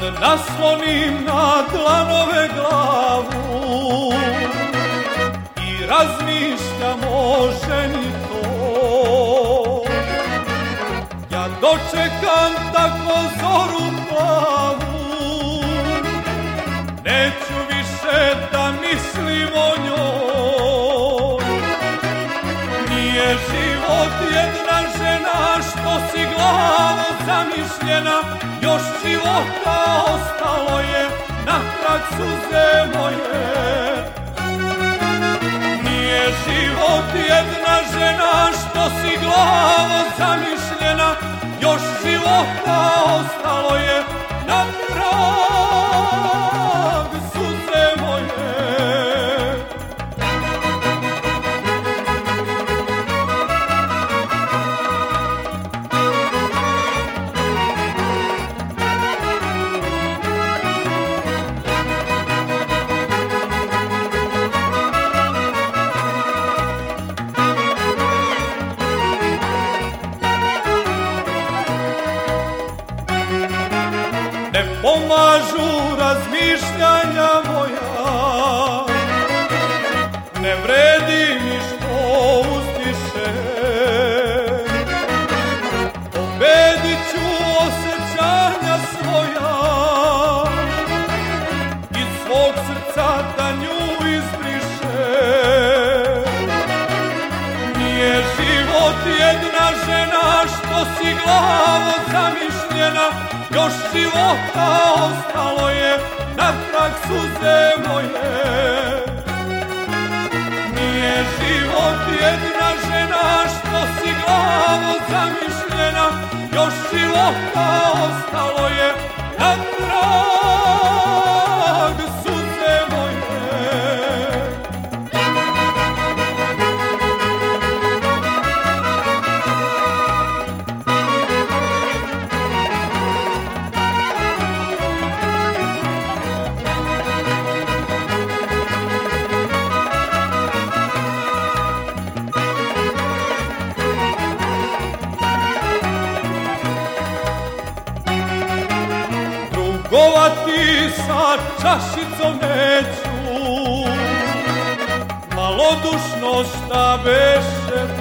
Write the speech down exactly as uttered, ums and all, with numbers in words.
naslonim na dlanove glavu i razmišljam o ženi to. Ja dočekam tako zoru plavu, neću više da mislim o njoj. Nije život jedna žena što si glavo zamišljena, još života ostalo je na trag suze moje. Nije život jedna žena što si glavo zamišljena, još života ostalo je na trag suze moje. Ne pomažu razmišljanja moja, ne vredi mi što uzdiše. Pobedit ću osjećanja svoja, iz svog srca da nju izbriše. Nije život jedna žena što si glavo zamišljena, još života ostalo je na trag suze moje. Nije život jedna žena što si glavo zamišljena, još života ostalo je na trag suze moje. Trgovati sa čašicom neću, malodušno šta beše